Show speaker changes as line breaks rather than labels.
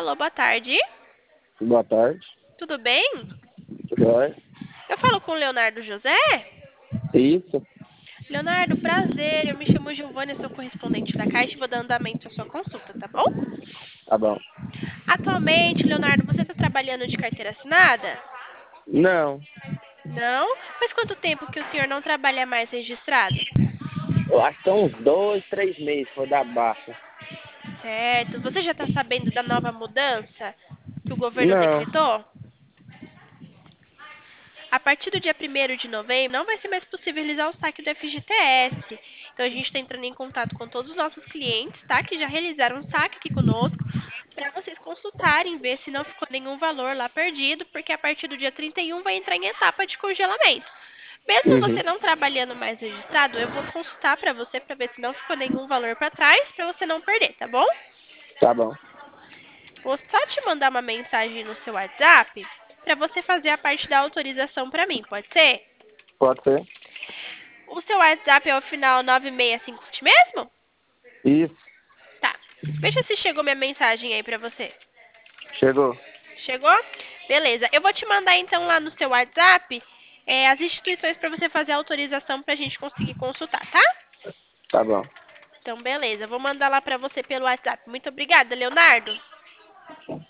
Alô, boa tarde.
Boa tarde.
Tudo bem?
Joia.
Eu falo com o Leonardo José?
Isso,
Leonardo, prazer. Eu me chamo Giovana, sou correspondente da Caixa e vou dar andamento à sua consulta, tá bom?
tá bom.
Atualmente, Leonardo, você está trabalhando de carteira assinada?
Não,
Não? Faz quanto tempo que o senhor não trabalha mais registrado?
eu acho que são uns 2, 3 meses foi da baixa.
Certo. Você já está sabendo da nova mudança que o governo
Não,
decretou? A partir do dia 1º de novembro, não vai ser mais possível realizar o saque do FGTS. Então, a gente está entrando em contato com todos os nossos clientes, tá? Que já realizaram o saque aqui conosco, para vocês consultarem, ver se não ficou nenhum valor lá perdido, porque a partir do dia 31 vai entrar em etapa de congelamento. Mesmo
uhum,
você não trabalhando mais registrado, eu vou consultar para você para ver se não ficou nenhum valor para trás, para você não perder, tá bom?
tá bom.
Vou só te mandar uma mensagem no seu WhatsApp para você fazer a parte da autorização para mim, pode ser?
Pode ser?
O seu WhatsApp é o final 965 mesmo?
Isso,
Tá. Veja se chegou minha mensagem aí pra você.
chegou.
Chegou? Beleza. Eu vou te mandar então lá no seu WhatsApp as instituições para você fazer a autorização pra gente conseguir consultar, tá?
Tá bom.
Então, beleza. Vou mandar lá pra você pelo WhatsApp. Muito obrigada, Leonardo.